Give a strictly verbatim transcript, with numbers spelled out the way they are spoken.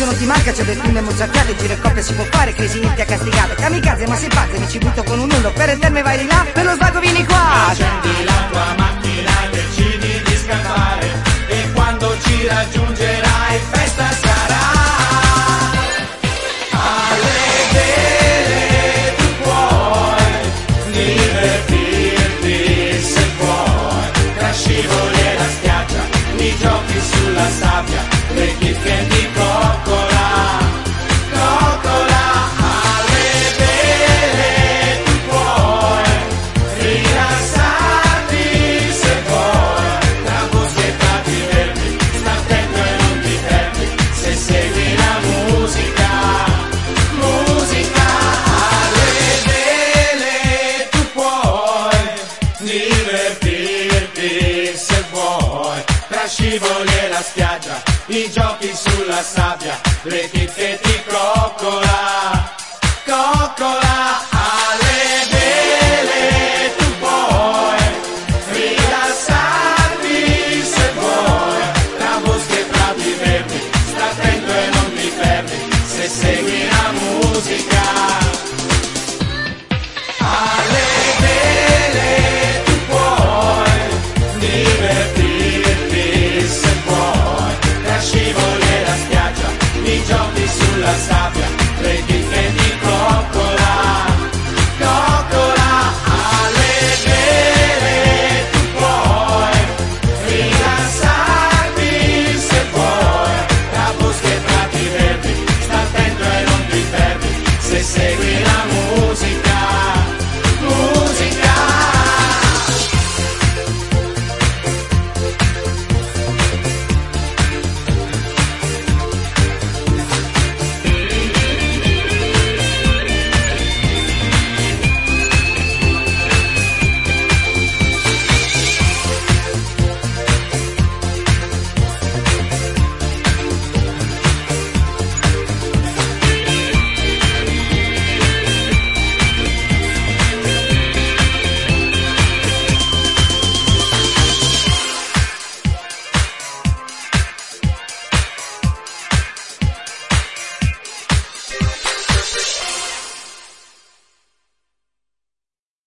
non ti manca, c'è del film mozzafiate, giro e coppia si può fare, crisi nicchia castigata. Kamikaze, ma sei pazzo, mi ci butto con un uno, per il terme vai di là, per lo svago vieni qua. Accendi la tua macchina e decidi di scappare, e quando ci raggiungerai festa sarà. Alle vele tu puoi divertirti se vuoi, tra scivoli e la spiaggia, i giochi sulla sabbia, le chicche di coccola, coccola. Alle vele tu puoi rilassarti se vuoi, tra boschetta ti fermi, sta attento e non ti fermi, se segui la musica, musica. Alle vele tu puoi divertirti se vuoi, tra scivoli e la spiaggia, i giochi sulla sabbia, le chicche di coccola, coccola.